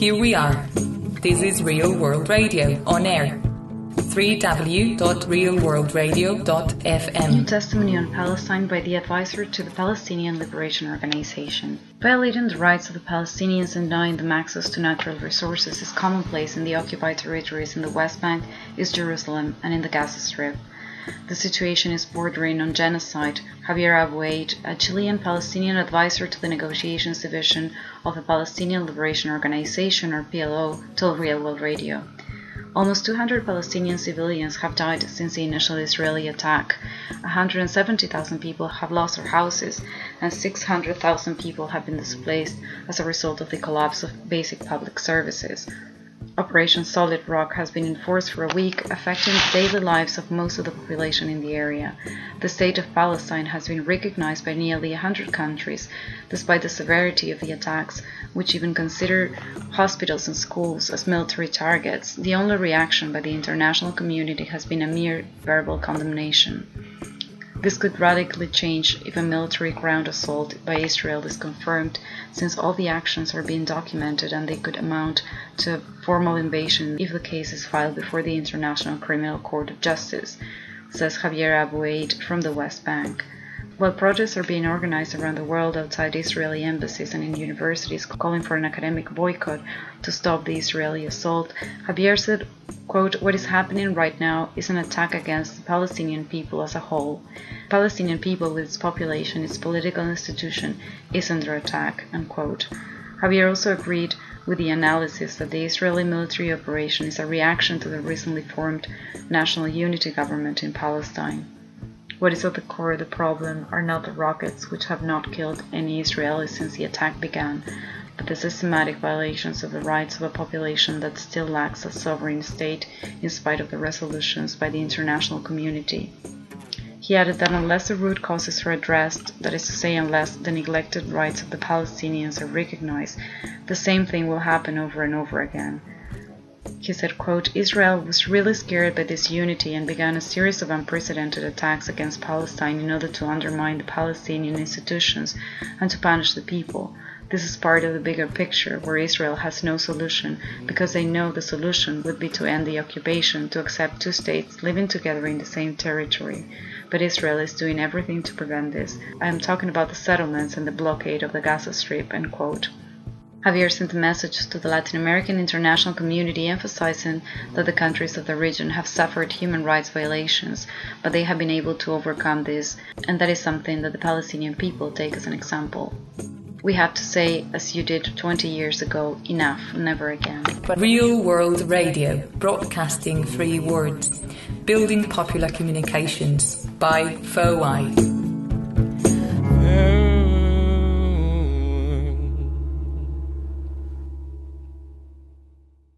Here we are. This is Real World Radio on air. www.realworldradio.fm. New testimony on Palestine by the advisor to the Palestinian Liberation Organization. Violating the rights of the Palestinians and denying them access to natural resources is commonplace in the occupied territories in the West Bank, East Jerusalem, and in the Gaza Strip. The situation is bordering on genocide. Javier Abu Aid, a Chilean Palestinian advisor to the Negotiations Division of the Palestinian Liberation Organization, or PLO, told Real World Radio. Almost 200 Palestinian civilians have died since the initial Israeli attack. 170,000 people have lost their houses, and 600,000 people have been displaced as a result of the collapse of basic public services. Operation Solid Rock has been in force for a week, affecting the daily lives of most of the population in the area. The state of Palestine has been recognized by nearly 100 countries, despite the severity of the attacks, which even consider hospitals and schools as military targets. The only reaction by the international community has been a mere verbal condemnation. This could radically change if a military ground assault by Israel is confirmed, since all the actions are being documented and they could amount to a formal invasion if the case is filed before the International Criminal Court of Justice, says Javier Abu Aid from the West Bank. While protests are being organized around the world outside Israeli embassies and in universities calling for an academic boycott to stop the Israeli assault, Javier said, quote, "What is happening right now is an attack against the Palestinian people as a whole. The Palestinian people with its population, its political institution, is under attack," unquote. Javier also agreed with the analysis that the Israeli military operation is a reaction to the recently formed National Unity Government in Palestine. What is at the core of the problem are not the rockets, which have not killed any Israelis since the attack began, but the systematic violations of the rights of a population that still lacks a sovereign state in spite of the resolutions by the international community. He added that unless the root causes are addressed, that is to say, unless the neglected rights of the Palestinians are recognized, the same thing will happen over and over again. He said, quote, "Israel was really scared by this unity and began a series of unprecedented attacks against Palestine in order to undermine the Palestinian institutions and to punish the people. This is part of the bigger picture where Israel has no solution because they know the solution would be to end the occupation, to accept two states living together in the same territory. But Israel is doing everything to prevent this. I am talking about the settlements and the blockade of the Gaza Strip," end quote. Javier sent a message to the Latin American international community emphasizing that the countries of the region have suffered human rights violations, but they have been able to overcome this, and that is something that the Palestinian people take as an example. We have to say, as you did 20 years ago, enough, never again. Real World Radio, broadcasting 3 words, building popular communications by FOI.